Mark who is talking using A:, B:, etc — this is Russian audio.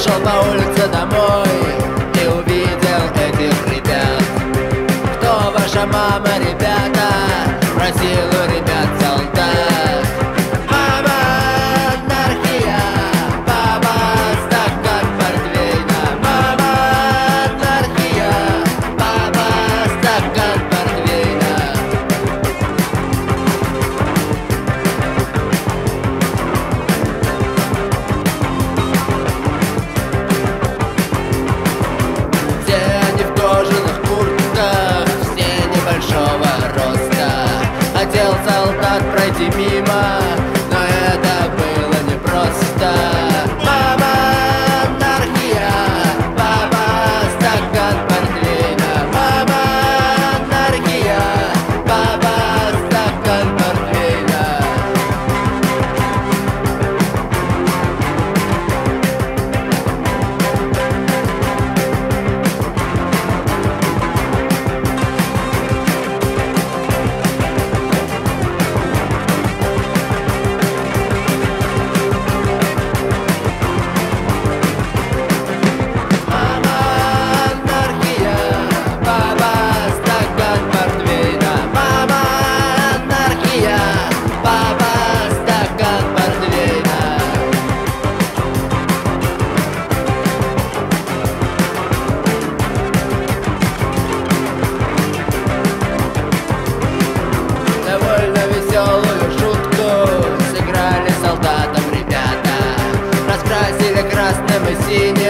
A: шел по улице домой и увидел этих ребят. Кто ваша мама, ребята? Спросил у ребят солдат. Мама, анархия, папа, стакан портвейна. Мама, анархия, папа, стакан портвейна. Все они в кожаных куртках, все небольшого роста. Хотел солдат пройти мимо, но это было непросто. Мама, анархия, папа, стакан портвейна. Мама, анархия, папа, стакан портвейна. Довольно веселую шутку сыграли солдатам ребята. Раскрасили красным и синим